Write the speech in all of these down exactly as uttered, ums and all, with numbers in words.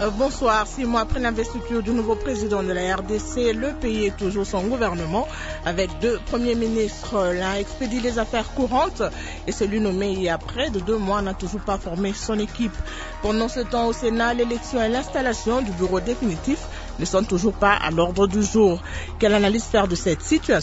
Euh, bonsoir. Six mois après l'investiture du nouveau président de la R D C, le pays est toujours sans gouvernement avec deux premiers ministres. L'un expédie les affaires courantes et celui nommé il y a près de deux mois n'a toujours pas formé son équipe. Pendant ce temps au Sénat, l'élection et l'installation du bureau définitif ne sont toujours pas à l'ordre du jour. Quelle analyse faire de cette situation ?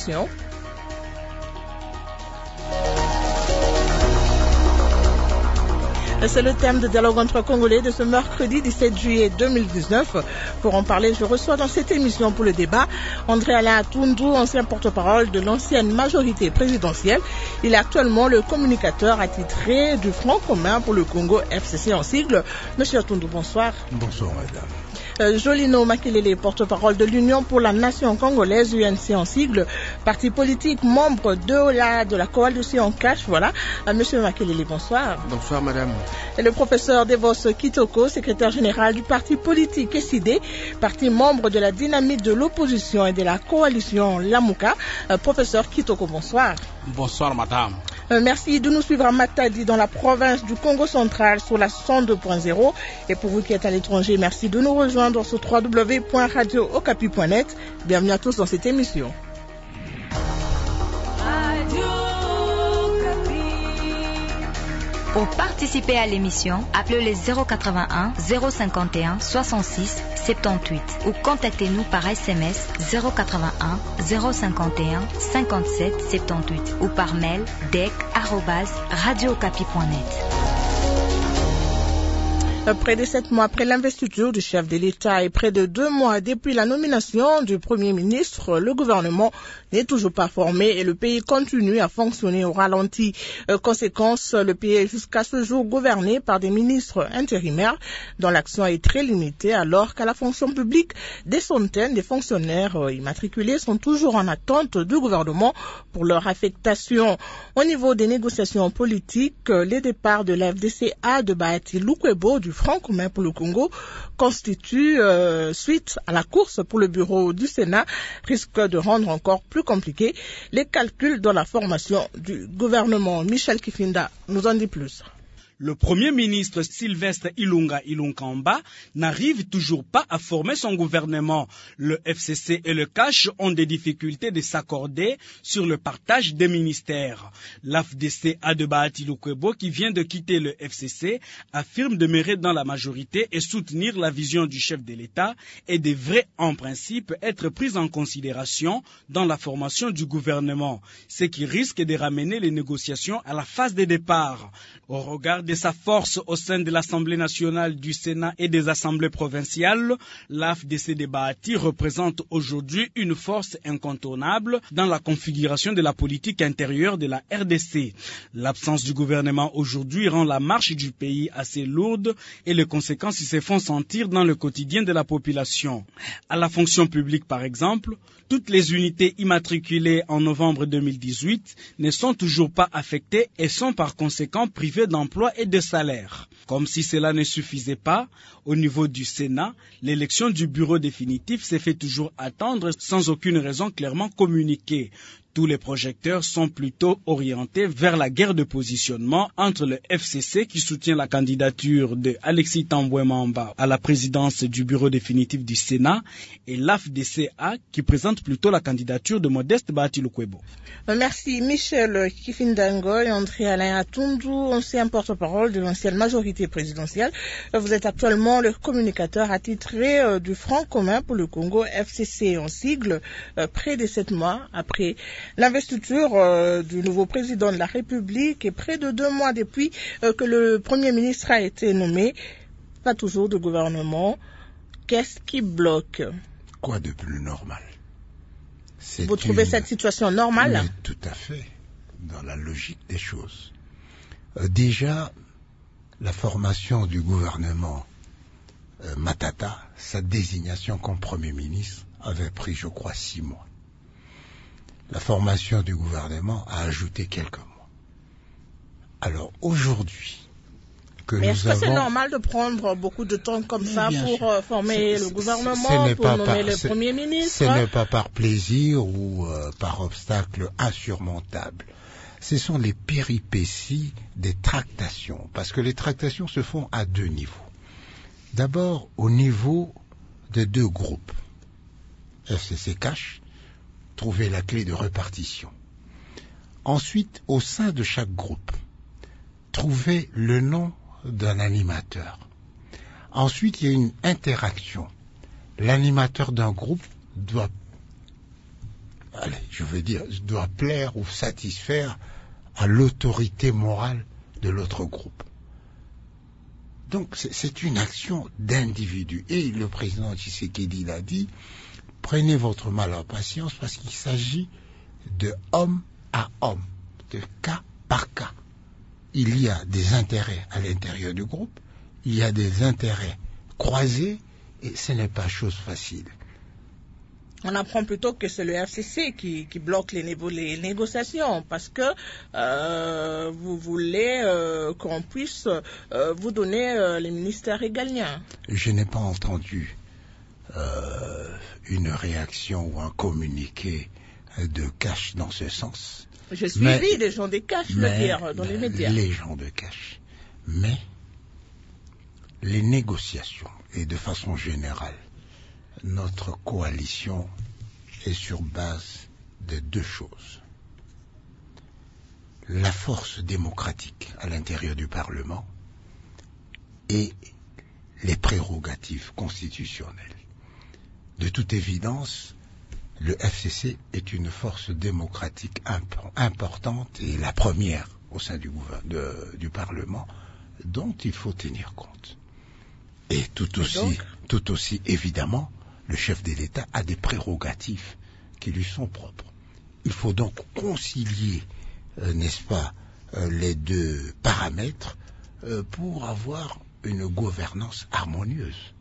C'est le thème de dialogue entre Congolais de ce mercredi dix-sept juillet deux mille dix-neuf. Pour en parler, je reçois dans cette émission pour le débat André Alain Atundu, ancien porte-parole de l'ancienne majorité présidentielle. Il est actuellement le communicateur attitré du Front commun pour le Congo, F C C en sigle. Monsieur Atundu, bonsoir. Bonsoir, madame. Euh, Jolino Makelele, porte-parole de l'Union pour la Nation congolaise, U N C en sigle, parti politique, membre de la, de la coalition Cash, voilà. Euh, Monsieur Makelele, bonsoir. Bonsoir, madame. Et le professeur Devos Kitoko, secrétaire général du parti politique S I D, parti membre de la dynamique de l'opposition et de la coalition Lamuka. Euh, professeur Kitoko, bonsoir. Bonsoir, madame. Euh, merci de nous suivre à Matadi dans la province du Congo central sur la cent deux point zéro. Et pour vous qui êtes à l'étranger, merci de nous rejoindre sur w w w point radio okapi point net. Bienvenue à tous dans cette émission. Pour participer à l'émission, appelez le zéro quatre-vingt-un zéro cinquante et un soixante-six soixante-dix-huit ou contactez-nous par S M S zéro quatre-vingt-un zéro cinquante et un cinquante-sept soixante-dix-huit ou par mail dec arobase radio okapi point net. Près de sept mois après l'investiture du chef de l'État et près de deux mois depuis la nomination du Premier ministre, le gouvernement n'est toujours pas formé et le pays continue à fonctionner au ralenti. Euh, conséquence, le pays est jusqu'à ce jour gouverné par des ministres intérimaires dont l'action est très limitée, alors qu'à la fonction publique, des centaines de fonctionnaires euh, immatriculés sont toujours en attente du gouvernement pour leur affectation. Au niveau des négociations politiques, euh, les départs de la F D C A de Bahati Lukwebo du Front commun pour le Congo constitue, euh, suite à la course pour le bureau du Sénat, risque de rendre encore plus compliqué les calculs dans la formation du gouvernement. Michel Kifinda nous en dit plus. Le Premier ministre Sylvestre Ilunga Ilunkamba n'arrive toujours pas à former son gouvernement. Le F C C et le Cash ont des difficultés de s'accorder sur le partage des ministères. L'A F D C A de Bahati Lukwebo, qui vient de quitter le F C C, affirme demeurer dans la majorité et soutenir la vision du chef de l'État et devrait en principe être prise en considération dans la formation du gouvernement, ce qui risque de ramener les négociations à la phase de départ. Au regard de sa force au sein de l'Assemblée nationale, du Sénat et des assemblées provinciales, l'A F D C de Bahati représente aujourd'hui une force incontournable dans la configuration de la politique intérieure de la R D C. L'absence du gouvernement aujourd'hui rend la marche du pays assez lourde et les conséquences se font sentir dans le quotidien de la population. À la fonction publique, par exemple, toutes les unités immatriculées en novembre deux mille dix-huit ne sont toujours pas affectées et sont par conséquent privées d'emploi et de salaire. Comme si cela ne suffisait pas, au niveau du Sénat, l'élection du bureau définitif s'est fait toujours attendre sans aucune raison clairement communiquée. Tous les projecteurs sont plutôt orientés vers la guerre de positionnement entre le F C C qui soutient la candidature de Alexis Tambwe Mamba à la présidence du bureau définitif du Sénat et l'A F D C A qui présente plutôt la candidature de Modeste Bahati Lukwebo. Merci Michel Kifindango et André Alain Atundu, ancien porte-parole de l'ancienne majorité présidentielle. Vous êtes actuellement le communicateur attitré du Front commun pour le Congo, F C C en sigle, près de sept mois après l'investiture euh, du nouveau président de la République et près de deux mois depuis euh, que le Premier ministre a été nommé. Pas toujours de gouvernement. Qu'est-ce qui bloque? Quoi de plus normal? C'est Vous trouvez une... cette situation normale? Mais tout à fait, dans la logique des choses. Euh, déjà, la formation du gouvernement euh, Matata, sa désignation comme Premier ministre, avait pris, je crois, six mois. La formation du gouvernement a ajouté quelques mois. Alors aujourd'hui, que Mais nous est-ce que avons... c'est normal de prendre beaucoup de temps comme Mais ça pour sûr. former c'est, le gouvernement, ce pour nommer par, le ce, Premier ministre? Ce n'est pas par plaisir ou euh, par obstacle insurmontable. Ce sont les péripéties des tractations, parce que les tractations se font à deux niveaux. D'abord, au niveau des deux groupes, F C C Cash, trouver la clé de répartition. Ensuite, au sein de chaque groupe, trouver le nom d'un animateur. Ensuite, il y a une interaction. L'animateur d'un groupe doit, allez, je veux dire, doit plaire ou satisfaire à l'autorité morale de l'autre groupe. Donc, c'est une action d'individu. Et le président Tshisekedi l'a dit, prenez votre mal en patience parce qu'il s'agit de homme à homme, de cas par cas. Il y a des intérêts à l'intérieur du groupe, il y a des intérêts croisés, et ce n'est pas chose facile. On apprend plutôt que c'est le F C C qui, qui bloque les, négo les négociations, parce que euh, vous voulez euh, qu'on puisse euh, vous donner euh, les ministères régaliens. Je n'ai pas entendu euh, une réaction ou un communiqué de Cash dans ce sens. J'ai suivi mais, les gens de Cash le dire dans les médias. Les gens de Cash. Mais les négociations, et de façon générale, notre coalition est sur base de deux choses. La force démocratique à l'intérieur du Parlement et les prérogatives constitutionnelles. De toute évidence, le F C C est une force démocratique imp importante et la première au sein du, de, du Parlement dont il faut tenir compte. Et tout aussi, et donc, tout aussi évidemment, le chef de l'État a des prérogatives qui lui sont propres. Il faut donc concilier, euh, n'est-ce pas, euh, les deux paramètres euh, pour avoir une gouvernance harmonieuse.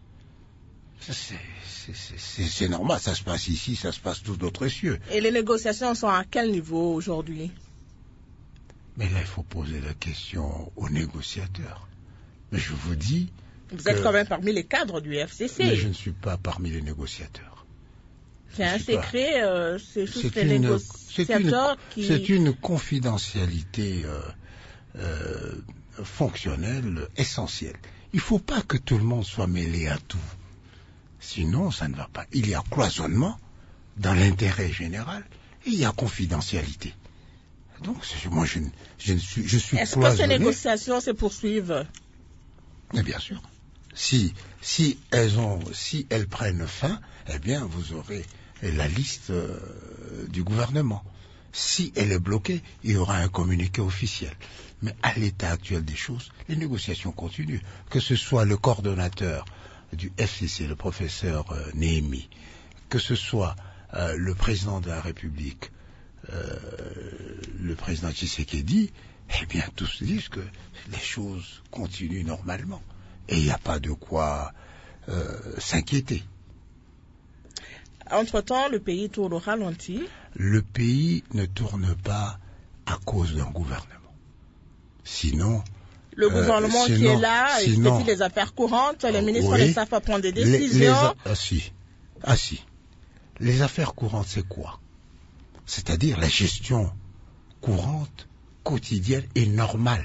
C'est normal, ça se passe ici, ça se passe tous d'autres cieux. Et les négociations sont à quel niveau aujourd'hui? Mais là, il faut poser la question aux négociateurs. Mais je vous dis... Vous êtes quand même parmi les cadres du F C C. Mais je ne suis pas parmi les négociateurs. C'est un secret, euh, c'est juste les négociateurs qui... C'est une confidentialité euh, euh, fonctionnelle essentielle. Il ne faut pas que tout le monde soit mêlé à tout. Sinon, ça ne va pas. Il y a cloisonnement dans l'intérêt général et il y a confidentialité. Donc, moi, je, je, ne suis, je suis Est-ce que ces négociations se poursuivent? Mais bien sûr. Si, si elles ont, si elles prennent fin, eh bien, vous aurez la liste euh, du gouvernement. Si elle est bloquée, il y aura un communiqué officiel. Mais à l'état actuel des choses, les négociations continuent. Que ce soit le coordonnateur du F C C, le professeur euh, Néhémi, que ce soit euh, le président de la République, euh, le président Tshisekedi, eh bien, tous disent que les choses continuent normalement. Et il n'y a pas de quoi euh, s'inquiéter. Entre-temps, le pays tourne au ralenti. Le pays ne tourne pas à cause d'un gouvernement. Sinon... Le gouvernement euh, sinon, qui est là, sinon, il fait les affaires courantes, les ministres oui, ne savent pas prendre des décisions. Les, les, ah, si. ah si. Les affaires courantes, c'est quoi? C'est-à-dire la gestion courante, quotidienne et normale.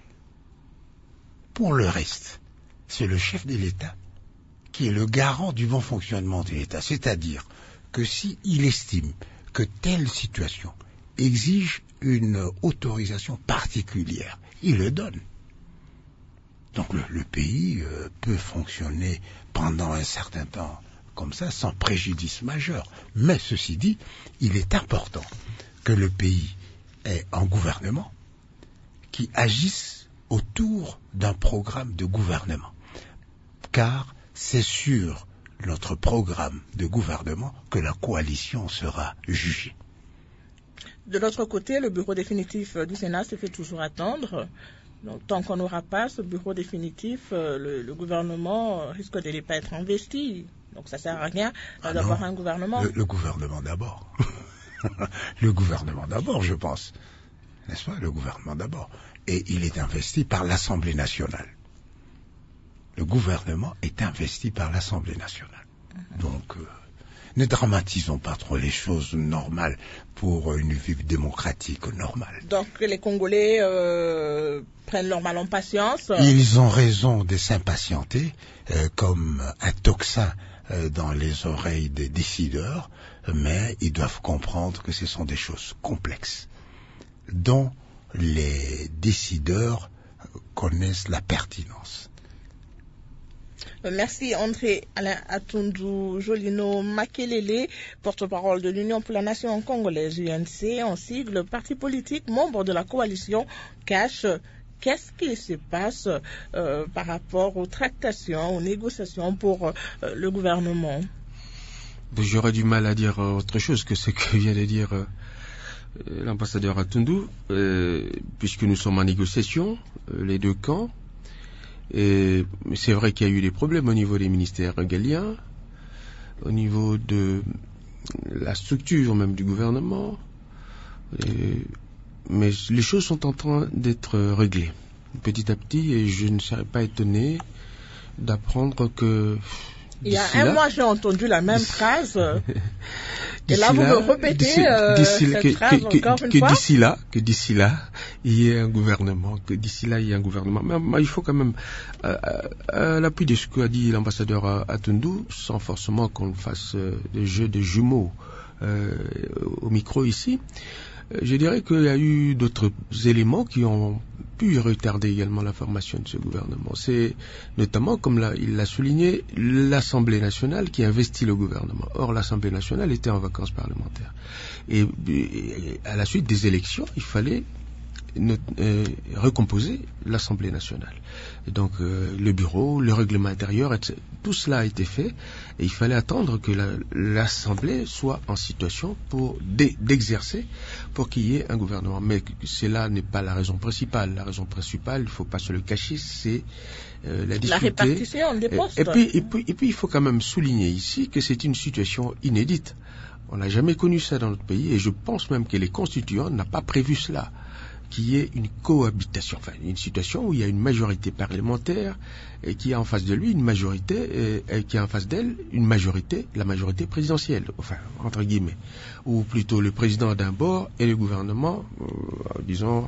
Pour le reste, c'est le chef de l'État qui est le garant du bon fonctionnement de l'État. C'est-à-dire que s'il estime que telle situation exige une autorisation particulière, il le donne. Donc le, le pays euh, peut fonctionner pendant un certain temps comme ça, sans préjudice majeur. Mais ceci dit, il est important que le pays ait un gouvernement qui agisse autour d'un programme de gouvernement. Car c'est sur notre programme de gouvernement que la coalition sera jugée. De l'autre côté, le bureau définitif du Sénat se fait toujours attendre. Donc, tant qu'on n'aura pas ce bureau définitif, le, le gouvernement risque de ne pas être investi. Donc ça ne sert à rien ah d'avoir un gouvernement. Le, le gouvernement d'abord. Le gouvernement d'abord, je pense. N'est-ce pas? Le gouvernement d'abord. Et il est investi par l'Assemblée nationale. Le gouvernement est investi par l'Assemblée nationale. Mm-hmm. Donc, euh, ne dramatisons pas trop les choses normales pour une vie démocratique normale. Donc les Congolais euh, prennent leur mal en patience. Ils ont raison de s'impatienter, euh, comme un tocsin euh, dans les oreilles des décideurs, mais ils doivent comprendre que ce sont des choses complexes, dont les décideurs connaissent la pertinence. Merci André Alain Atundu Jolino Makelele, porte-parole de l'Union pour la Nation congolaise U N C, en sigle parti politique, membre de la coalition Cash. Qu'est-ce qui se passe euh, par rapport aux tractations, aux négociations pour euh, le gouvernement? J'aurais du mal à dire autre chose que ce que vient de dire euh, l'ambassadeur Atundu, euh, puisque nous sommes en négociation, euh, les deux camps. Et c'est vrai qu'il y a eu des problèmes au niveau des ministères régaliens, au niveau de la structure même du gouvernement, et, mais les choses sont en train d'être réglées petit à petit, et je ne serais pas étonné d'apprendre que il y a un là, mois, j'ai entendu la même phrase. Et là, vous me répétez euh, cette que, phrase que, encore que, une que fois. D'ici là, que d'ici là, il y ait un gouvernement, que d'ici là, il y ait un gouvernement. Mais, mais il faut quand même, euh, à l'appui de ce qu'a dit l'ambassadeur Atundu, sans forcément qu'on fasse euh, des jeux de jumeaux euh, au micro ici, euh, je dirais qu'il y a eu d'autres éléments qui ont pu retarder également la formation de ce gouvernement. C'est notamment, comme l'a, il l'a souligné, l'Assemblée nationale qui investit le gouvernement. Or, l'Assemblée nationale était en vacances parlementaires. Et, et à la suite des élections, il fallait ne, euh, recomposer l'Assemblée nationale. Et donc, euh, le bureau, le règlement intérieur, et cetera, tout cela a été fait. Et il fallait attendre que la, l'Assemblée soit en situation pour d'e, d'exercer, pour qu'il y ait un gouvernement. Mais cela n'est pas la raison principale. La raison principale, il ne faut pas se le cacher, c'est euh, la discuter. La répartition des postes. Et, et, puis, et, puis, et puis, il faut quand même souligner ici que c'est une situation inédite. On n'a jamais connu ça dans notre pays, et je pense même que les constituants n'ont pas prévu cela, qu'il y ait une cohabitation, enfin une situation où il y a une majorité parlementaire et qui a en face de lui une majorité, et, et qui a en face d'elle une majorité, la majorité présidentielle, enfin entre guillemets, ou plutôt le président d'un bord et le gouvernement, euh, disons,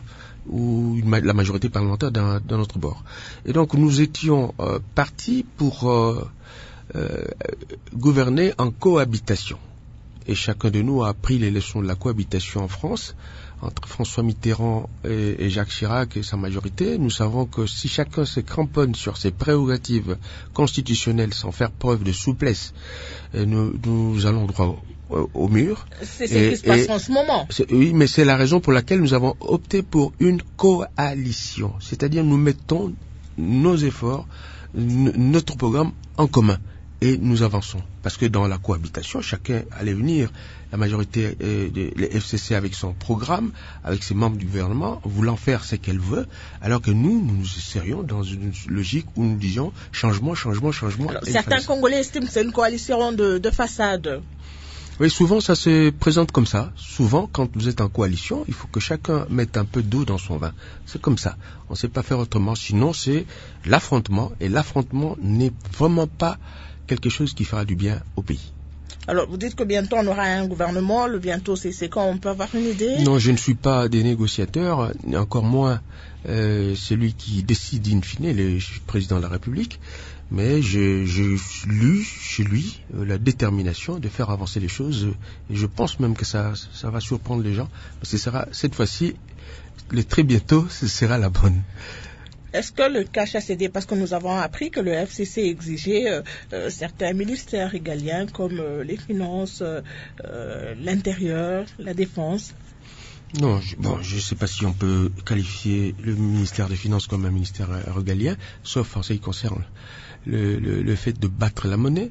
ou une, la majorité parlementaire d'un, d'un autre bord. Et donc nous étions euh, partis pour euh, euh, gouverner en cohabitation. Et chacun de nous a appris les leçons de la cohabitation en France, entre François Mitterrand et, et Jacques Chirac et sa majorité. Nous savons que si chacun se cramponne sur ses prérogatives constitutionnelles sans faire preuve de souplesse, nous, nous allons droit au, au mur. C'est ce et, qui se passe en ce moment. Oui, mais c'est la raison pour laquelle nous avons opté pour une coalition. C'est-à-dire nous mettons nos efforts, n- notre programme en commun. Et nous avançons. Parce que dans la cohabitation, chacun allait venir, la majorité, euh, de, les F C C avec son programme, avec ses membres du gouvernement, voulant faire ce qu'elle veut, alors que nous, nous nous insérions dans une logique où nous disions changement, changement, changement. Alors, certains Congolais estiment que c'est une coalition de, de façade. Oui, souvent ça se présente comme ça. Souvent, quand vous êtes en coalition, il faut que chacun mette un peu d'eau dans son vin. C'est comme ça. On ne sait pas faire autrement. Sinon, c'est l'affrontement. Et l'affrontement n'est vraiment pas quelque chose qui fera du bien au pays. Alors, vous dites que bientôt on aura un gouvernement. Le bientôt, c'est, c'est quand on peut avoir une idée? Non, je ne suis pas des négociateurs, encore moins euh, celui qui décide in fine, le président de la République. Mais j'ai, j'ai lu chez lui euh, la détermination de faire avancer les choses. Et je pense même que ça, ça va surprendre les gens. Mais ce sera, cette fois-ci, le très bientôt, ce sera la bonne. Est-ce que le cash a cédé? Parce que nous avons appris que le F C C exigeait euh, euh, certains ministères régaliens comme euh, les finances, euh, l'intérieur, la défense. Non, je, bon, je ne sais pas si on peut qualifier le ministère des Finances comme un ministère régalien, sauf en ce qui concerne le, le, le fait de battre la monnaie.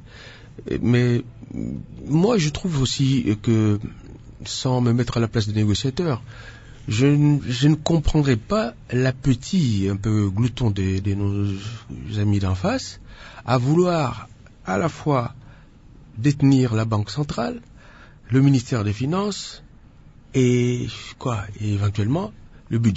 Mais moi, je trouve aussi que, sans me mettre à la place des négociateurs, Je, je ne comprendrais pas l'appétit un peu glouton de, de nos amis d'en face à vouloir à la fois détenir la Banque centrale, le ministère des Finances et quoi, et éventuellement le budget.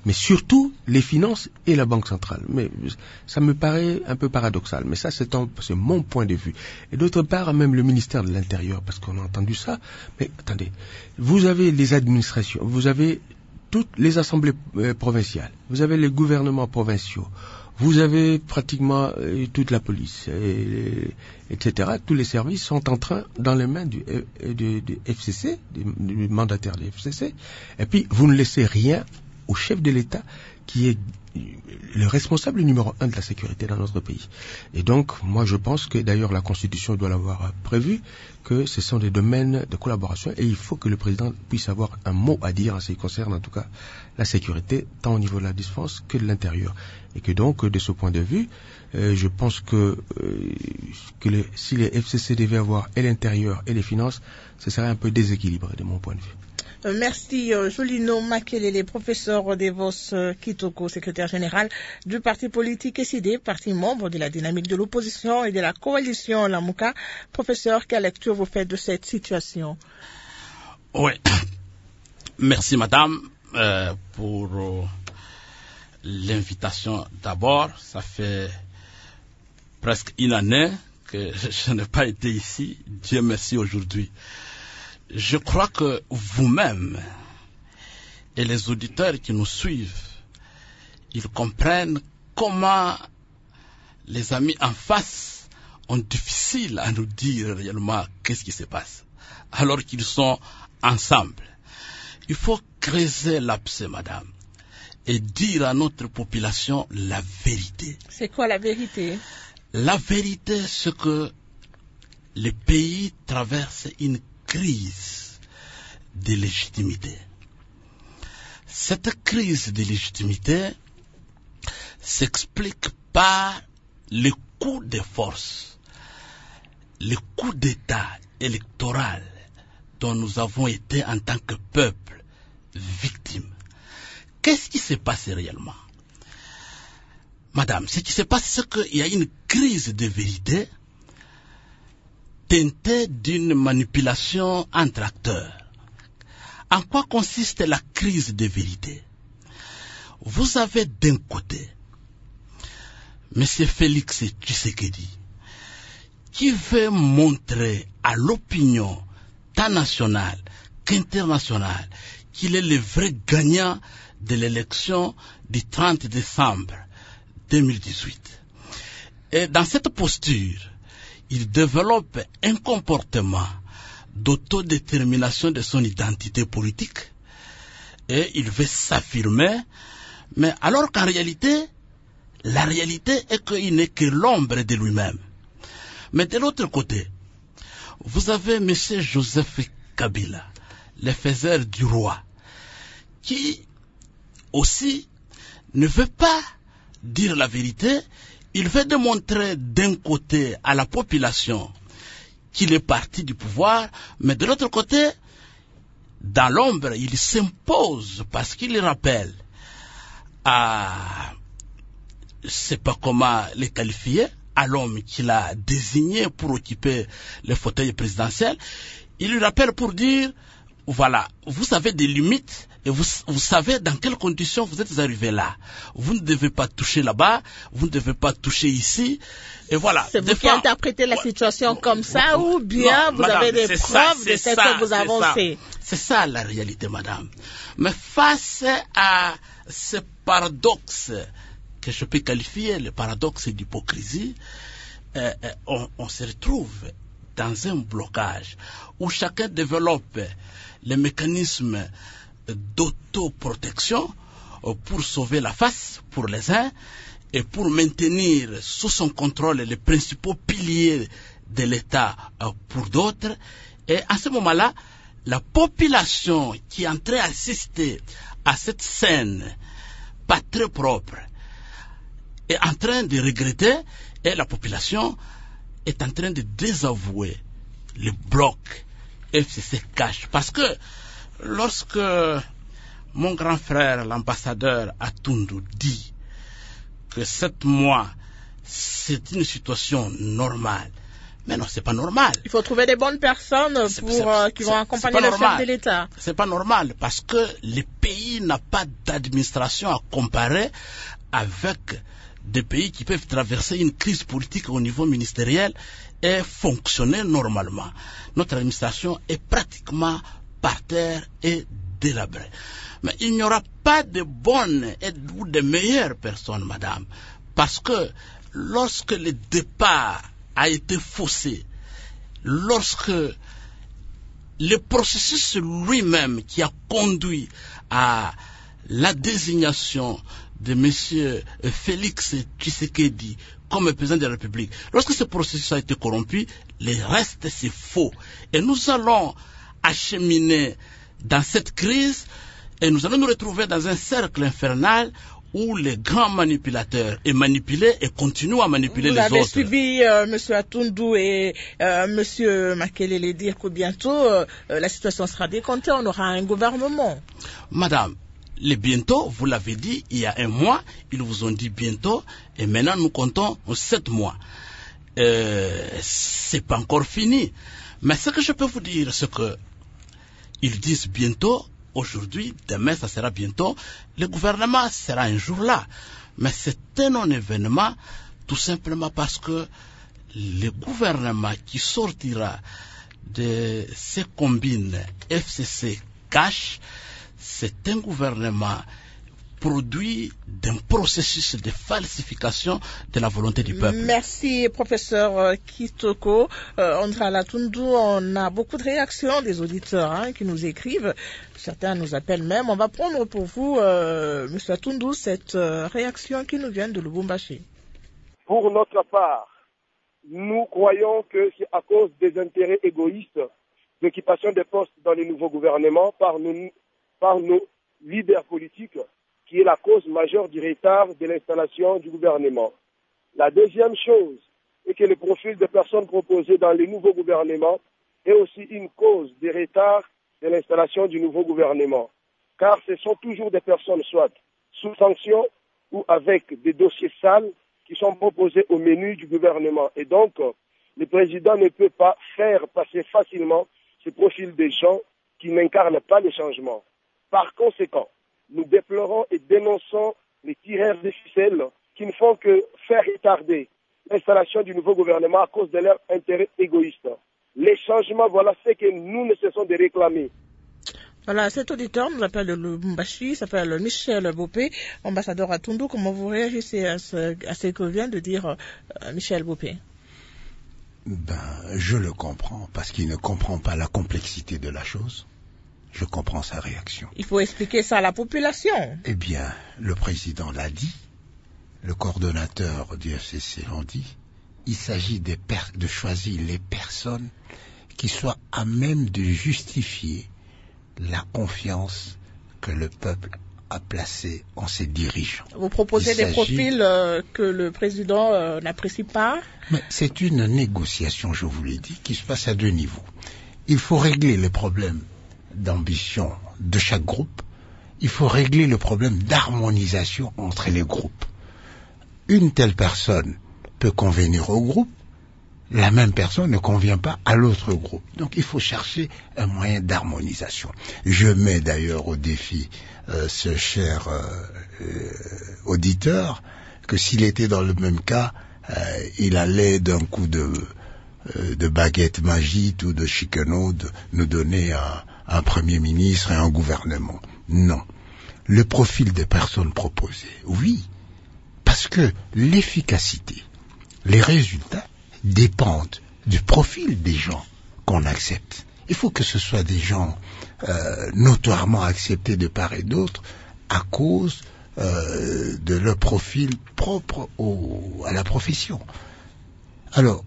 mais surtout les finances et la Banque centrale. Mais ça me paraît un peu paradoxal, mais ça c'est, un, c'est mon point de vue. Et d'autre part, même le ministère de l'Intérieur, parce qu'on a entendu ça, mais attendez, vous avez les administrations, vous avez toutes les assemblées euh, provinciales, vous avez les gouvernements provinciaux, vous avez pratiquement euh, toute la police, et, et cetera. Tous les services sont en train, dans les mains du, euh, du, du F C C, du, du mandataire du F C C, et puis vous ne laissez rien au chef de l'État qui est le responsable numéro un de la sécurité dans notre pays. Et donc, moi je pense que d'ailleurs la Constitution doit l'avoir prévu, que ce sont des domaines de collaboration et il faut que le président puisse avoir un mot à dire en ce qui concerne en tout cas la sécurité, tant au niveau de la défense que de l'intérieur. Et que donc, de ce point de vue, euh, je pense que, euh, que les, si les F C C devaient avoir et l'intérieur et les finances, ce serait un peu déséquilibré de mon point de vue. Merci Jolino Makelele, professeur Devos Kitoko, secrétaire général du parti politique S I D, parti membre de la dynamique de l'opposition et de la coalition Lamuka. Professeur, quelle lecture vous faites de cette situation? Oui, merci madame euh, pour euh, l'invitation d'abord. Ça fait presque une année que je n'ai pas été ici. Dieu merci aujourd'hui. Je crois que vous-même et les auditeurs qui nous suivent, ils comprennent comment les amis en face ont difficile à nous dire réellement qu'est-ce qui se passe, alors qu'ils sont ensemble. Il faut creuser l'abcès, madame, et dire à notre population la vérité. C'est quoi la vérité? La vérité, c'est que le pays traverse une crise de légitimité. Cette crise de légitimité s'explique par le coup de force, le coup d'état électoral dont nous avons été en tant que peuple victimes. Qu'est-ce qui s'est passé réellement? Madame, ce qui se passe, c'est qu'il y a une crise de vérité teintée d'une manipulation entre acteurs. En quoi consiste la crise de vérité? Vous avez d'un côté M. Félix Tshisekedi qui veut montrer à l'opinion tant nationale qu'internationale qu'il est le vrai gagnant de l'élection du trente décembre deux mille dix-huit. Et dans cette posture, il développe un comportement d'autodétermination de son identité politique et il veut s'affirmer, mais alors qu'en réalité, la réalité est qu'il n'est que l'ombre de lui-même. Mais de l'autre côté, vous avez M. Joseph Kabila, le faiseur du roi, qui aussi ne veut pas dire la vérité. Il veut démontrer d'un côté à la population qu'il est parti du pouvoir, mais de l'autre côté, dans l'ombre, il s'impose parce qu'il rappelle à, je ne sais pas comment les qualifier, à l'homme qu'il a désigné pour occuper le fauteuil présidentiel. Il lui rappelle pour dire, voilà, vous avez des limites et vous, vous savez dans quelles conditions vous êtes arrivé là. Vous ne devez pas toucher là-bas, vous ne devez pas toucher ici, et voilà. C'est vous qui interprétez la situation ouais, comme ça, ouais, ou bien non, vous madame, avez des preuves ça, de ce que vous avancez? C'est ça la réalité, madame. Mais face à ce paradoxe que je peux qualifier le paradoxe d'hypocrisie, euh, on, on se retrouve dans un blocage où chacun développe les mécanismes d'autoprotection pour sauver la face pour les uns et pour maintenir sous son contrôle les principaux piliers de l'État pour d'autres. Et à ce moment-là, la population qui est en train d'assister à cette scène pas très propre est en train de regretter et la population est en train de désavouer le bloc F C C cache. Parce que lorsque mon grand frère, l'ambassadeur Atundu, dit que sept mois, c'est une situation normale, Mais non, c'est pas normal. Il faut trouver des bonnes personnes pour, euh, qui vont accompagner le chef de l'État. C'est pas normal parce que le pays n'a pas d'administration à comparer avec des pays qui peuvent traverser une crise politique au niveau ministériel et fonctionner normalement. Notre administration est pratiquement par terre et délabrée. Mais il n'y aura pas de bonnes et ou de meilleures personnes, madame, parce que lorsque le départ a été faussé, lorsque le processus lui-même qui a conduit à la désignation de M. Félix Tshisekedi comme président de la République, lorsque ce processus a été corrompu, le reste c'est faux. Et nous allons acheminer dans cette crise et nous allons nous retrouver dans un cercle infernal où les grands manipulateurs est manipulé et continuent à manipuler Vous les autres. Vous avez subi euh, M. Atundu et euh, M. Makelele dire que bientôt euh, la situation sera décomptée, on aura un gouvernement. Madame, le bientôt, vous l'avez dit, il y a un mois, ils vous ont dit bientôt, et maintenant nous comptons sept mois. Euh, c'est pas encore fini. Mais ce que je peux vous dire, c'est que ils disent bientôt, aujourd'hui, demain, ça sera bientôt, le gouvernement sera un jour là. Mais c'est un non-événement, tout simplement parce que le gouvernement qui sortira de ces combines F C C cash, c'est un gouvernement produit d'un processus de falsification de la volonté du peuple. Merci, professeur Kitoko. Euh, Andra Latundu, on a beaucoup de réactions des auditeurs hein, qui nous écrivent. Certains nous appellent même. On va prendre pour vous, euh, M. Latundu, cette euh, réaction qui nous vient de Lubumbashi. Pour notre part, nous croyons que c'est à cause des intérêts égoïstes d'occupation des postes dans les nouveaux gouvernements par nos, par nos leaders politiques qui est la cause majeure du retard de l'installation du gouvernement. La deuxième chose est que le profil des personnes proposées dans les nouveaux gouvernements est aussi une cause du retard de l'installation du nouveau gouvernement, car ce sont toujours des personnes soit sous sanction ou avec des dossiers sales qui sont proposés au menu du gouvernement. Et donc, le président ne peut pas faire passer facilement ce profil des gens qui n'incarnent pas le changement. Par conséquent, nous déplorons et dénonçons les tireurs de ficelles qui ne font que faire retarder l'installation du nouveau gouvernement à cause de leurs intérêts égoïstes. Les changements, voilà ce que nous ne cessons de réclamer. Voilà, cet auditeur nous appelle le Lubumbashi, s'appelle Michel Bopé, ambassadeur à Tundu. Comment vous réagissez à ce, à ce que vient de dire euh, Michel Bopé? Ben, je le comprends, parce qu'il ne comprend pas la complexité de la chose. Je comprends sa réaction. Il faut expliquer ça à la population. Eh bien, le président l'a dit, le coordonnateur du F C C l'a dit, il s'agit de, de choisir les personnes qui soient à même de justifier la confiance que le peuple a placée en ses dirigeants. Vous proposez il des profils euh, que le président euh, n'apprécie pas? Mais c'est une négociation, je vous l'ai dit, qui se passe à deux niveaux. Il faut régler les problèmes d'ambition de chaque groupe, il faut régler le problème d'harmonisation entre les groupes. Une telle personne peut convenir au groupe, la même personne ne convient pas à l'autre groupe. Donc il faut chercher un moyen d'harmonisation. Je mets d'ailleurs au défi euh, ce cher euh, euh, auditeur que s'il était dans le même cas, euh, il allait d'un coup de, euh, de baguette magique ou de chiquenot de nous donner un un premier ministre et un gouvernement. Non. Le profil des personnes proposées, oui. Parce que l'efficacité, les résultats dépendent du profil des gens qu'on accepte. Il faut que ce soit des gens euh, notoirement acceptés de part et d'autre à cause euh, de leur profil propre au, à la profession. Alors,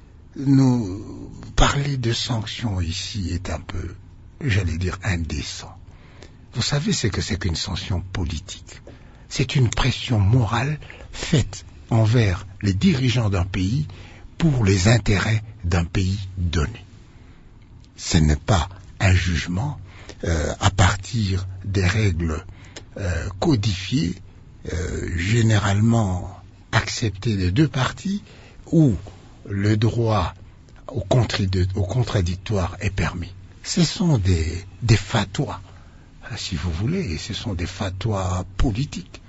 nous parler de sanctions ici est un peu, j'allais dire, indécent. Vous savez ce que c'est qu'une sanction politique? C'est une pression morale faite envers les dirigeants d'un pays pour les intérêts d'un pays donné. Ce n'est pas un jugement euh, à partir des règles euh, codifiées, euh, généralement acceptées des deux parties, où le droit au, au contradictoire est permis. Ce sont des, des fatwas, si vous voulez, et ce sont des fatwas politiques.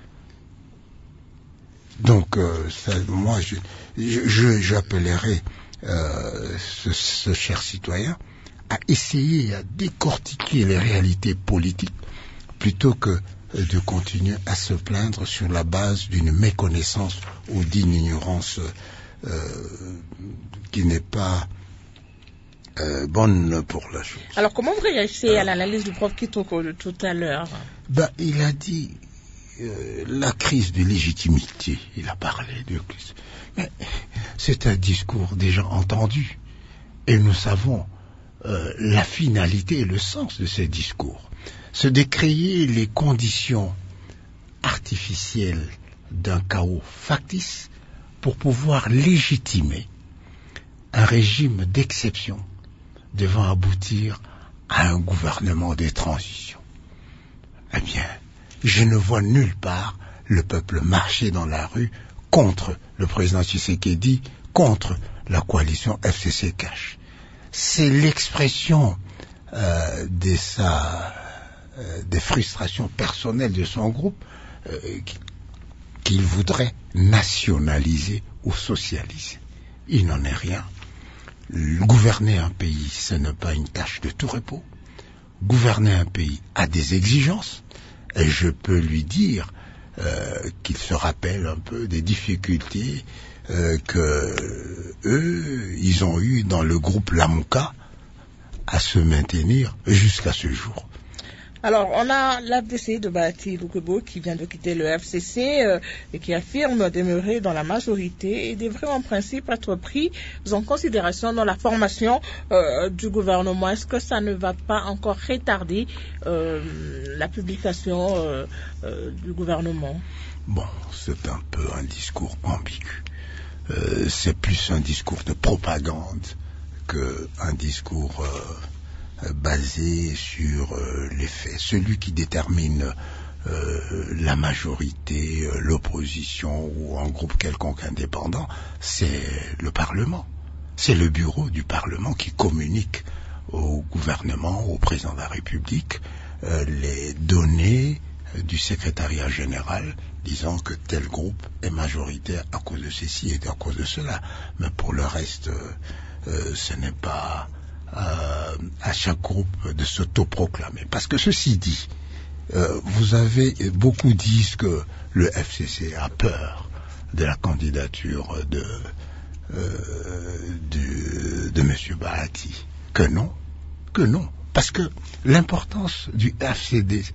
Donc, euh, ça, moi, je, je, j'appellerai euh, ce, ce cher citoyen à essayer à décortiquer les réalités politiques plutôt que de continuer à se plaindre sur la base d'une méconnaissance ou d'une ignorance euh, qui n'est pas euh, bonne pour la chose. Alors, comment vous réagissez euh, à l'analyse du prof Kitoko de tout à l'heure? Ben, il a dit euh, la crise de légitimité. Il a parlé de crise. Mais c'est un discours déjà entendu. Et nous savons euh, la finalité et le sens de ces discours. C'est de créer les conditions artificielles d'un chaos factice pour pouvoir légitimer un régime d'exception devant aboutir à un gouvernement de transition. Eh bien, je ne vois nulle part le peuple marcher dans la rue contre le président Tshisekedi, contre la coalition F C C Cash. C'est l'expression euh, de sa... Euh, des frustrations personnelles de son groupe euh, qu'il voudrait nationaliser ou socialiser. Il n'en est rien. Gouverner un pays, ce n'est pas une tâche de tout repos. Gouverner un pays a des exigences, et je peux lui dire euh, qu'il se rappelle un peu des difficultés euh, que eux, ils ont eu dans le groupe Lamuka à se maintenir jusqu'à ce jour. Alors, on a l'A F D C de Bahati Lukwebo qui vient de quitter le F C C euh, et qui affirme demeurer dans la majorité et devrait en principe être pris en considération dans la formation euh, du gouvernement. Est-ce que ça ne va pas encore retarder euh, la publication euh, euh, du gouvernement? Bon, c'est un peu un discours ambigu. Euh, c'est plus un discours de propagande qu'un discours... Euh, basé sur euh, les faits. Celui qui détermine euh, la majorité, euh, l'opposition ou un groupe quelconque indépendant, c'est le Parlement. C'est le bureau du Parlement qui communique au gouvernement, au président de la République, euh, les données du secrétariat général disant que tel groupe est majoritaire à cause de ceci et à cause de cela. Mais pour le reste, euh, euh, ce n'est pas... Euh, à chaque groupe de s'autoproclamer. Parce que ceci dit, euh, vous avez, beaucoup disent que le F C C a peur de la candidature de, euh, de, de M. Bahati. Que non, que non. Parce que l'importance du F C D,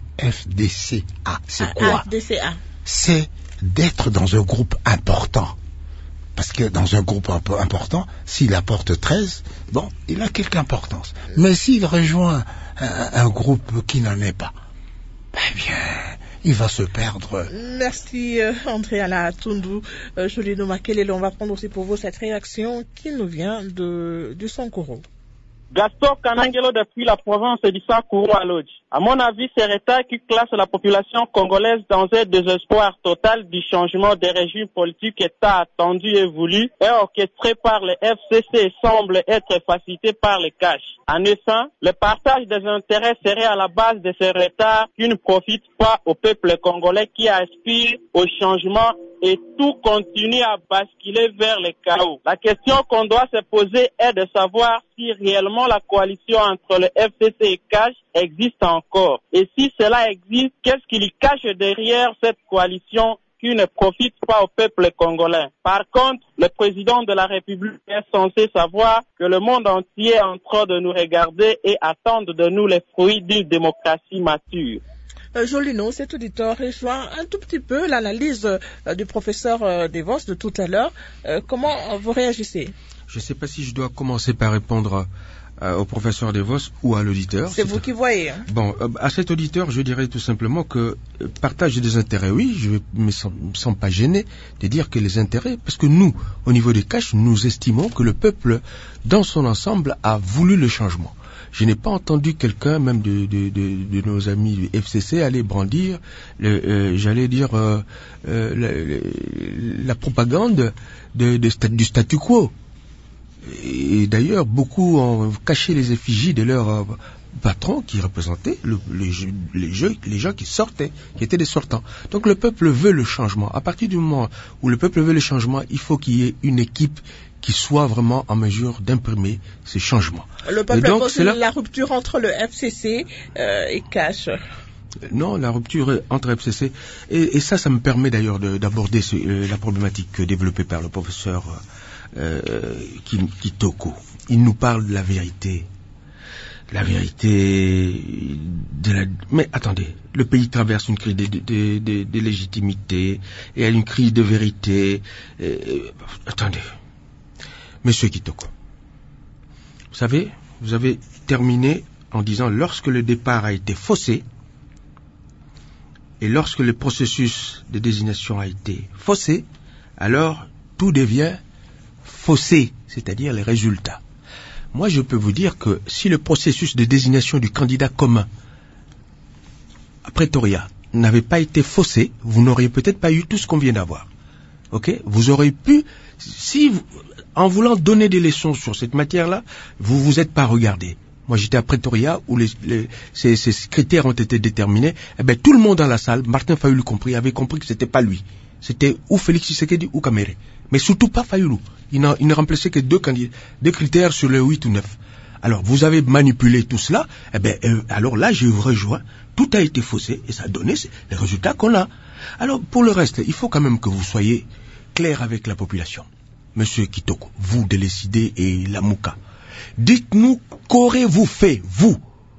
F D C A, c'est quoi? F D C A. C'est d'être dans un groupe important. Parce que dans un groupe un peu important, s'il apporte treize, bon, il a quelque importance. Mais s'il rejoint un, un groupe qui n'en est pas, eh bien, il va se perdre. Merci euh, André Alatundu. Euh, Jolino Makelele, on va prendre aussi pour vous cette réaction qui nous vient de, de Sankoro. Gaston Kanangelo depuis la province du Sankoro à Lodge. À mon avis, ces retards qui classent la population congolaise dans un désespoir total du changement des régimes politiques état attendu et voulu et orchestré par le F C C semble être facilité par les cash. En effet, le partage des intérêts serait à la base de ces retards qui ne profitent pas au peuple congolais qui aspire au changement et tout continue à basculer vers le chaos. La question qu'on doit se poser est de savoir si réellement la coalition entre le F C C et Cash existe encore. Et si cela existe, qu'est-ce qui lui cache derrière cette coalition qui ne profite pas au peuple congolais? Par contre, le président de la République est censé savoir que le monde entier est en train de nous regarder et attendre de nous les fruits d'une démocratie mature. Euh, Jolino, cet auditeur rejoint un tout petit peu l'analyse euh, du professeur euh, Devos de tout à l'heure. Euh, comment euh, vous réagissez? Je ne sais pas si je dois commencer par répondre euh, au professeur Devos ou à l'auditeur. C'est vous qui voyez. Hein. Bon, euh, à cet auditeur, je dirais tout simplement que euh, partage des intérêts, oui, je ne me sens, me sens pas gêné de dire que les intérêts, parce que nous, au niveau des cash, nous estimons que le peuple, dans son ensemble, a voulu le changement. Je n'ai pas entendu quelqu'un, même de, de, de, de nos amis du F C C, aller brandir, le, euh, j'allais dire, euh, euh, la, la propagande de, de, du statu quo. Et d'ailleurs, beaucoup ont caché les effigies de leurs euh, patrons qui représentaient le, les, les, jeux, les gens qui sortaient, qui étaient des sortants. Donc le peuple veut le changement. À partir du moment où le peuple veut le changement, il faut qu'il y ait une équipe qui soit vraiment en mesure d'imprimer ces changements. Le peuple donc, pose là... la rupture entre le F C C euh, et Cash. Non, la rupture entre F C C, et, et ça, ça me permet d'ailleurs de, d'aborder ce, euh, la problématique développée par le professeur euh, Kitoko. Il nous parle de la vérité. La vérité de la... Mais attendez, le pays traverse une crise de, de, de, de légitimité, et une crise de vérité. Euh, attendez, Monsieur Kitoko, vous savez, vous avez terminé en disant lorsque le départ a été faussé, et lorsque le processus de désignation a été faussé, alors tout devient faussé, c'est-à-dire les résultats. Moi, je peux vous dire que si le processus de désignation du candidat commun à Pretoria n'avait pas été faussé, vous n'auriez peut-être pas eu tout ce qu'on vient d'avoir. Ok ? Vous auriez pu, si vous, en voulant donner des leçons sur cette matière-là, vous vous êtes pas regardé. Moi, j'étais à Pretoria où les, les, ces, ces critères ont été déterminés. Eh ben, tout le monde dans la salle, Martin Fayulu compris, avait compris que c'était pas lui. C'était ou Félix Tshisekedi ou Kamere. Mais surtout pas Fayulu. Il, n'a, il ne remplaçait que deux candidats, deux critères sur les huit ou neuf. Alors, vous avez manipulé tout cela. Eh ben, euh, alors là, je vous rejoins. Tout a été faussé et ça a donné les résultats qu'on a. Alors, pour le reste, il faut quand même que vous soyez clair avec la population. Monsieur Kitoko, vous de l'E-C-D et la Mouka. Dites-nous, qu'aurez-vous fait, vous,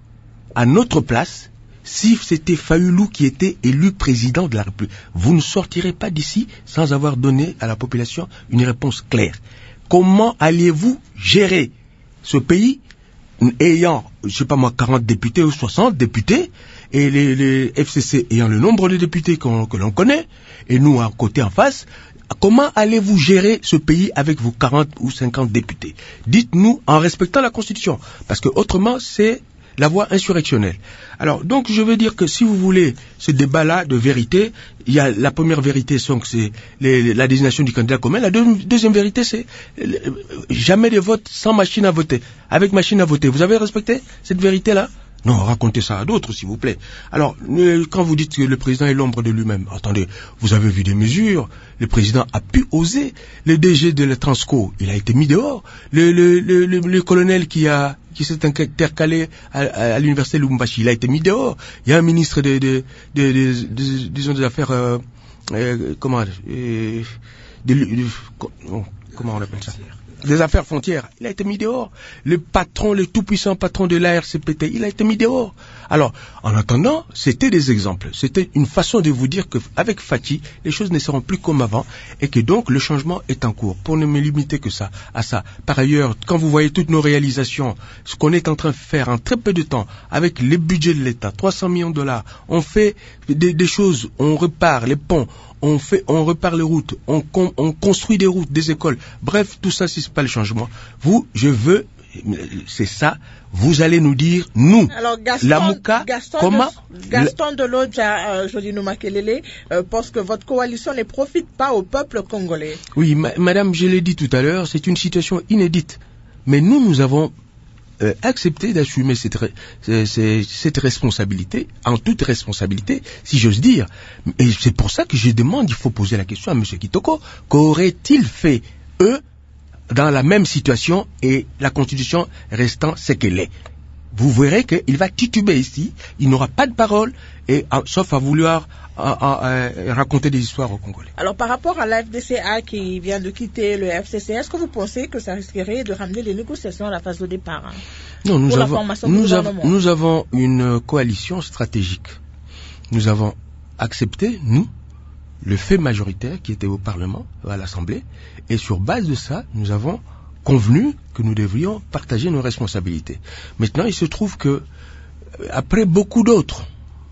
à notre place, si c'était Fayulu qui était élu président de la République? Vous ne sortirez pas d'ici sans avoir donné à la population une réponse claire. Comment alliez-vous gérer ce pays ayant, je sais pas moi, quarante députés ou soixante députés, et les, les F C C ayant le nombre de députés qu'on, que l'on connaît, et nous, à côté en face? Comment allez-vous gérer ce pays avec vos quarante ou cinquante députés? Dites-nous en respectant la Constitution, parce que autrement c'est la voie insurrectionnelle. Alors donc je veux dire que si vous voulez ce débat-là de vérité, il y a la première vérité, donc c'est les, la désignation du candidat commun. La deux, deuxième vérité, c'est euh, jamais de vote sans machine à voter, avec machine à voter. Vous avez respecté cette vérité-là? Non, racontez ça à d'autres, s'il vous plaît. Alors, euh, quand vous dites que le président est l'ombre de lui-même, attendez, vous avez vu des mesures, le président a pu oser, le D G de la Transco, il a été mis dehors, le, le, le, le, le colonel qui a qui s'est intercalé à, à, à l'université Lubumbashi, il a été mis dehors, il y a un ministre de, de, de, de, de, de disons, des affaires, euh, euh, comment, euh, de, de, comment on appelle ça? Des affaires frontières, il a été mis dehors. Le patron, le tout-puissant patron de l'A R C P T, il a été mis dehors. Alors, en attendant, c'était des exemples. C'était une façon de vous dire qu'avec Fathi, les choses ne seront plus comme avant et que donc le changement est en cours. Pour ne me limiter que ça, à ça. Par ailleurs, quand vous voyez toutes nos réalisations, ce qu'on est en train de faire en très peu de temps, avec les budgets de l'État, trois cents millions de dollars, on fait des, des choses, on repart les ponts, on fait, on repart les routes, on, on, on construit des routes, des écoles. Bref, tout ça, si c'est pas le changement. Vous, je veux, c'est ça. Vous allez nous dire, nous, alors, Gaston, la Mouka, Gaston comment de, Gaston de Lodja, euh, Jolino Makelele, euh, pense que votre coalition ne profite pas au peuple congolais. Oui, ma, madame, je l'ai dit tout à l'heure, c'est une situation inédite. Mais nous, nous avons Euh, accepter d'assumer cette, cette, cette responsabilité, en toute responsabilité, si j'ose dire. Et c'est pour ça que je demande, il faut poser la question à M. Kitoko, qu'auraient-ils fait, eux, dans la même situation et la Constitution restant ce qu'elle est? Vous verrez qu'il va tituber ici, il n'aura pas de parole, et, sauf à vouloir à, à, à raconter des histoires aux Congolais. Alors par rapport à la F D C A qui vient de quitter le F C C, est-ce que vous pensez que ça risquerait de ramener les négociations à la phase de départ, hein, Non, nous pour avons, la formation nous, du avons, nous avons une coalition stratégique. Nous avons accepté, nous, le fait majoritaire qui était au Parlement, à l'Assemblée, et sur base de ça, nous avons convenu que nous devrions partager nos responsabilités. Maintenant, il se trouve que, après beaucoup d'autres,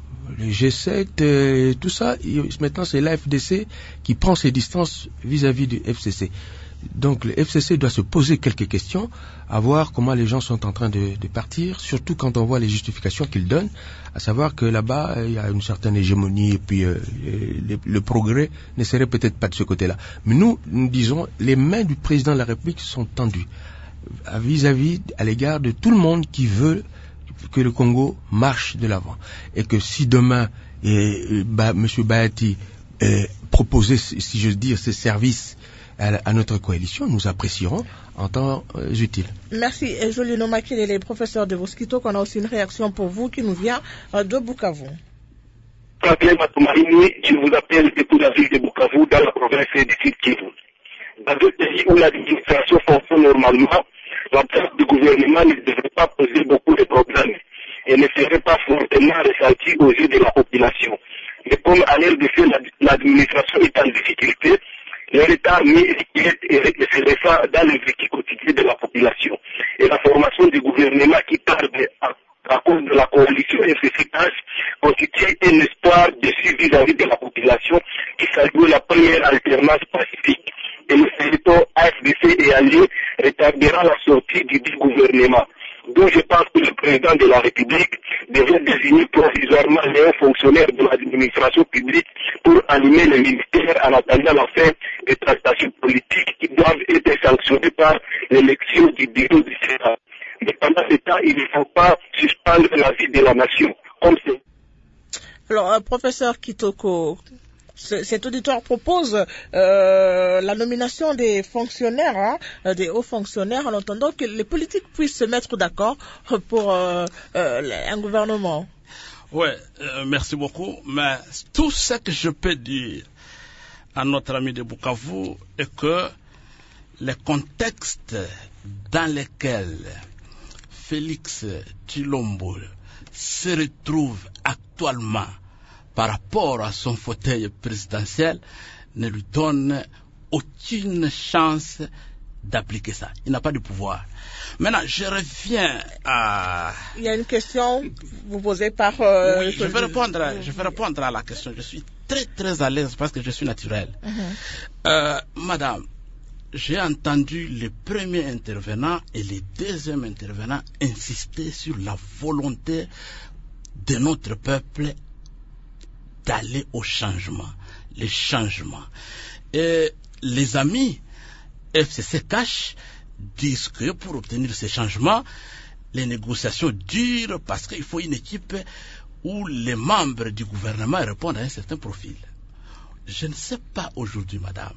le G sept, euh, tout ça, maintenant c'est l'A F D C qui prend ses distances vis-à-vis du F C C. Donc le F C C doit se poser quelques questions, à voir comment les gens sont en train de, de partir, surtout quand on voit les justifications qu'ils donnent, à savoir que là-bas, il y a une certaine hégémonie et puis euh, le, le progrès ne serait peut-être pas de ce côté-là. Mais nous, nous disons, les mains du président de la République sont tendues. vis-à-vis, à l'égard de tout le monde qui veut que le Congo marche de l'avant. Et que si demain, et, bah, M. Bahati eh, proposait, si j'ose dire, ses services à, à notre coalition, nous apprécierons en temps euh, utile. Merci. Jolino Makelele, professeur de Mosquito, qu'on a aussi une réaction pour vous qui nous vient euh, de Bukavu. Je vous appelle depuis la ville de Bukavu, dans la province du Sud Kivu. Dans un pays où l'administration fonctionne normalement, l'absence du gouvernement ne devrait pas poser beaucoup de problèmes et ne serait pas fortement ressentie aux yeux de la population. Mais comme à l'heure de fait, l'administration est en difficulté, le retard mis et se ressent dans le vécu quotidien de la population. Et la formation du gouvernement qui tarde à, à cause de la coalition efficace constitue un espoir dessus vis-à-vis de la population qui salue la première alternance pacifique. Et le territoire A F D C et alliés retardera la sortie du dit gouvernement. Donc je pense que le président de la République devrait désigner provisoirement les hauts fonctionnaires de l'administration publique pour animer les ministères en attendant la fin des tractations politiques qui doivent être sanctionnées par l'élection du bureau du Sénat. Mais pendant ce temps, il ne faut pas suspendre la vie de la nation. Comme c'est. Alors, euh, professeur Kitoko, cet auditoire propose euh, la nomination des fonctionnaires, hein, des hauts fonctionnaires, en entendant que les politiques puissent se mettre d'accord pour euh, euh, un gouvernement. Oui, euh, merci beaucoup. Mais tout ce que je peux dire à notre ami de Bukavu est que les contextes dans lesquels Félix Tshilombo se retrouve actuellement par rapport à son fauteuil présidentiel ne lui donne aucune chance d'appliquer ça. Il n'a pas de pouvoir. Maintenant, je reviens à... Il y a une question vous posée par... Euh, oui, je vais, répondre, je vais répondre à la question. Je suis très très à l'aise parce que je suis naturel. Mm-hmm. euh, madame, j'ai entendu le premier intervenant et le deuxième intervenant insister sur la volonté de notre peuple d'aller au changement, les changements. Et les amis F C C Cash disent que pour obtenir ces changements, les négociations durent parce qu'il faut une équipe où les membres du gouvernement répondent à un certain profil. Je ne sais pas aujourd'hui, madame,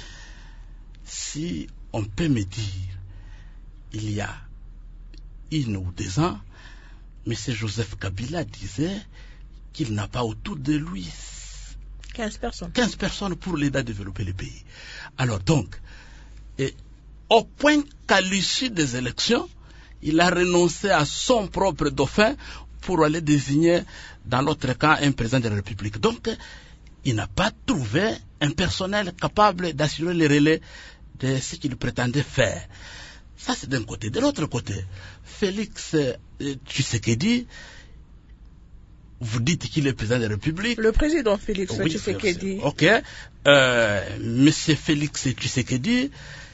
si on peut me dire, il y a une ou deux ans, M. Joseph Kabila disait qu'il n'a pas autour de lui quinze personnes. quinze personnes pour l'aider à développer le pays. Alors donc, et au point qu'à l'issue des élections, il a renoncé à son propre dauphin pour aller désigner, dans l'autre cas, un président de la République. Donc, il n'a pas trouvé un personnel capable d'assurer le relais de ce qu'il prétendait faire. Ça, c'est d'un côté. De l'autre côté, Félix Tshisekedi, vous dites qu'il est président de la République. Le président Félix oui, Tshisekedi. Ok. Euh, Monsieur Félix Tshisekedi,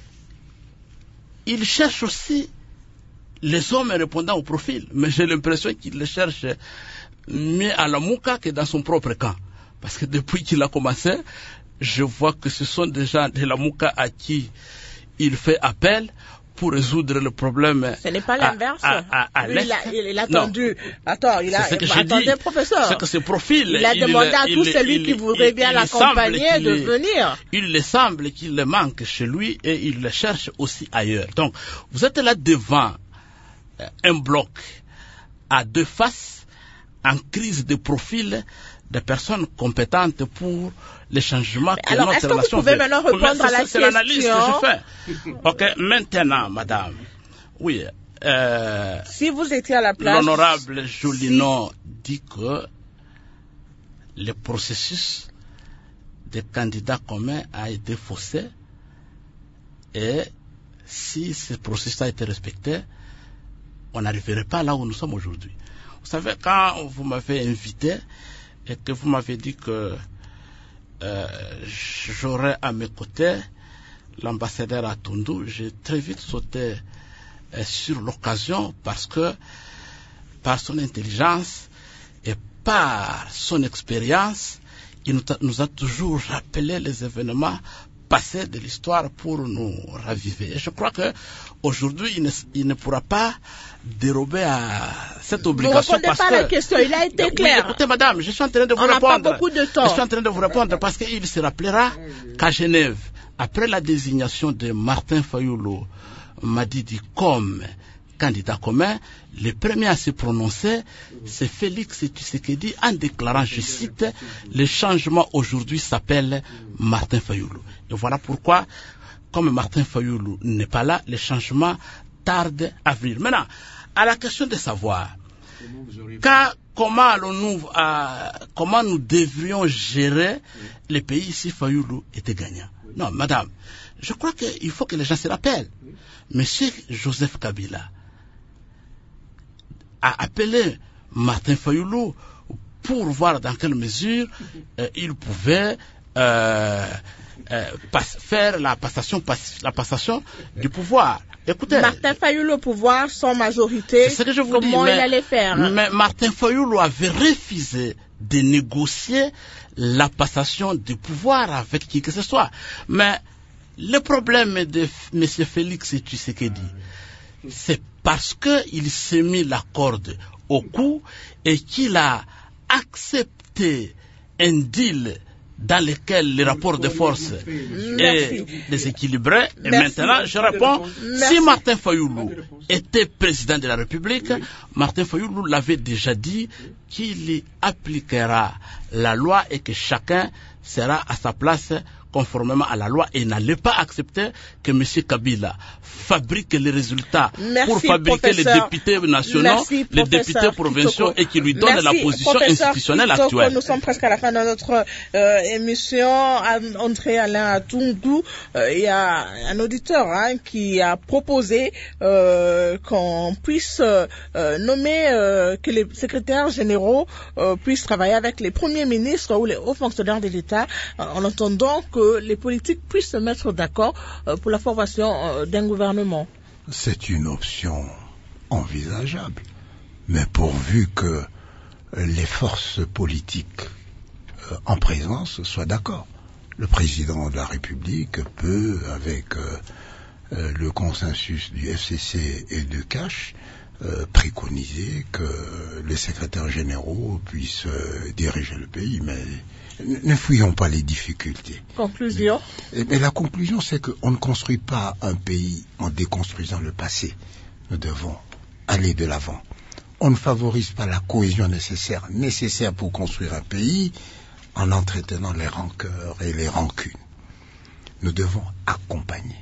il cherche aussi les hommes répondant au profil. Mais j'ai l'impression qu'il les cherche mieux à la Mouka que dans son propre camp. Parce que depuis qu'il a commencé, je vois que ce sont des gens de la Mouka à qui il fait appel pour résoudre le problème. Ce n'est pas l'inverse. À, à, à Lui, il, a, il a attendu. Attends, il a. C'est ce que attendez, dit. Professeur. C'est que ce profil. Il a il, demandé à il, tout il, celui il, qui voudrait bien l'accompagner de venir. Il le semble qu'il le manque chez lui et il le cherche aussi ailleurs. Donc, vous êtes là devant un bloc à deux faces, en crise de profil, de personnes compétentes pour les changements que alors, notre relation. Est-ce que vous pouvez maintenant répondre à la question? C'est l'analyse que je fais. Ok, maintenant, madame. Oui. Euh, si vous étiez à la place... L'honorable Jolino si... dit que le processus des candidats communs a été faussé et si ce processus a été respecté, on n'arriverait pas là où nous sommes aujourd'hui. Vous savez, quand vous m'avez invité et que vous m'avez dit que euh, j'aurais à mes côtés l'ambassadeur Atundu, j'ai très vite sauté euh, sur l'occasion parce que par son intelligence et par son expérience, il nous a, nous a toujours rappelé les événements passé de l'histoire pour nous raviver. Et je crois que aujourd'hui, il ne, il ne pourra pas dérober à cette obligation. Vous ne répondez parce pas que... à la question, il a été oui, clair. Écoutez, madame, je suis en train de vous On n'a répondre. pas beaucoup de temps. Je suis en train de vous répondre parce qu'il se rappellera qu'à Genève, après la désignation de Martin Fayulu Madidi comme candidat commun, le premier à se prononcer, c'est Félix Tshisekedi en déclarant, je cite, le changement aujourd'hui s'appelle Martin Fayulu. Et voilà pourquoi, comme Martin Fayulu n'est pas là, le changement tarde à venir. Maintenant, à la question de savoir, quand, comment, allons-nous, euh, comment nous devrions gérer les pays si Fayulu était gagnant? Non, madame, je crois qu'il faut que les gens se rappellent. Monsieur Joseph Kabila a appelé Martin Fayulu pour voir dans quelle mesure euh, il pouvait euh, euh, pas, faire la passation, pas, la passation du pouvoir. Écoutez, Martin Fayulu au pouvoir sans majorité, c'est ce que je vous comment dis, il mais, allait faire? Mais Martin Fayulu avait refusé de négocier la passation du pouvoir avec qui que ce soit. Mais le problème de M. Félix Tshisekedi, c'est parce qu'il s'est mis la corde au cou et qu'il a accepté un deal dans lequel les rapports de force est déséquilibré. Et Merci. Maintenant, je réponds, Merci. si Martin Fayulu était président de la République, Martin Fayulu l'avait déjà dit qu'il appliquera la loi et que chacun sera à sa place conformément à la loi et n'allait pas accepter que M. Kabila fabrique les résultats Merci, pour fabriquer professeur. les députés nationaux, Merci, les députés provinciaux Kitoko. et qui lui donnent Merci, la position professeur institutionnelle Kitoko. actuelle. Nous sommes presque à la fin de notre euh, émission. André Alain Atundu, euh, il y a un auditeur hein, qui a proposé euh, qu'on puisse euh, nommer, euh, que les secrétaires généraux euh, puissent travailler avec les premiers ministres ou les hauts fonctionnaires de l'État euh, en attendant que les politiques puissent se mettre d'accord euh, pour la formation euh, d'un gouvernement. C'est une option envisageable, mais pourvu que les forces politiques euh, en présence soient d'accord. Le président de la République peut, avec euh, euh, le consensus du F C C et de Cash, euh, préconiser que les secrétaires généraux puissent euh, diriger le pays, mais ne fouillons pas les difficultés. Conclusion. Mais, mais la conclusion, c'est qu'on ne construit pas un pays en déconstruisant le passé. Nous devons aller de l'avant. On ne favorise pas la cohésion nécessaire, nécessaire pour construire un pays en entretenant les rancœurs et les rancunes. Nous devons accompagner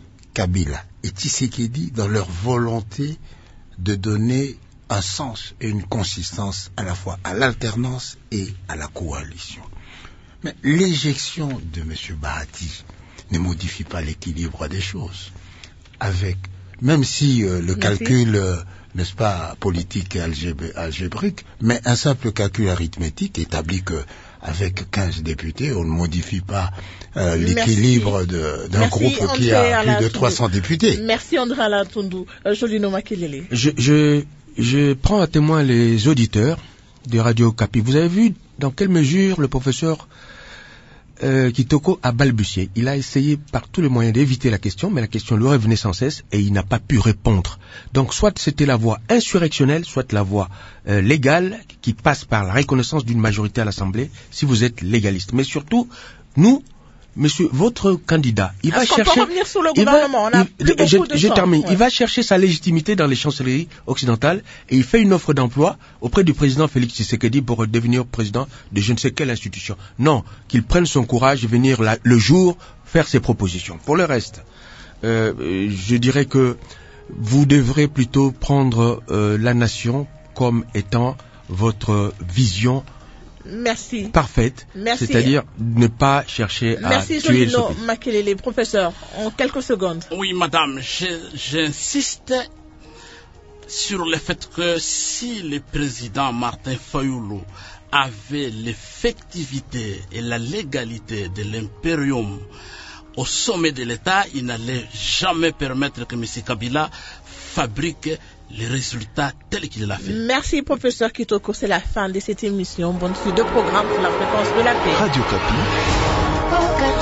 Kabila et Tshisekedi dans leur volonté de donner un sens et une consistance à la fois à l'alternance et à la coalition. Mais l'éjection de M. Bahati ne modifie pas l'équilibre des choses. Avec, même si euh, le Merci. calcul, euh, n'est-ce pas, politique et algébr- algébrique, mais un simple calcul arithmétique établit que avec quinze députés, on ne modifie pas euh, l'équilibre de, d'un Merci groupe André qui a plus de trois cents députés. Merci André Alatundu. Euh, Jolino Makelele. Je, je, je prends à témoin les auditeurs de Radio Kapi. Vous avez vu dans quelle mesure le professeur euh, Kitoko a balbutié. Il a essayé par tous les moyens d'éviter la question, mais la question lui revenait sans cesse et il n'a pas pu répondre. Donc soit c'était la voie insurrectionnelle, soit la voie euh, légale qui passe par la reconnaissance d'une majorité à l'Assemblée si vous êtes légaliste. Mais surtout, nous, monsieur, votre candidat, il va chercher... Peut revenir sur le gouvernement, va, on a il, plus je, beaucoup de je temps. termine. Ouais. Il va chercher sa légitimité dans les chancelleries occidentales et il fait une offre d'emploi auprès du président Félix Tshisekedi pour devenir président de je ne sais quelle institution. Non, qu'il prenne son courage et venir la, le jour faire ses propositions. Pour le reste, euh, je dirais que vous devrez plutôt prendre euh, la nation comme étant votre vision Merci. parfaite, Merci. C'est-à-dire ne pas chercher Merci à tuer le Jolino soupir. Makelele, professeur, en quelques secondes. Oui, madame, je- j'insiste sur le fait que si le président Martin Fayulu avait l'effectivité et la légalité de l'impérium au sommet de l'État, il n'allait jamais permettre que M. Kabila fabrique les résultats tels qu'il l'a fait. Merci professeur Kitoko, c'est la fin de cette émission. Bonne suite de programme pour la fréquence de la paix. Radio Kapi.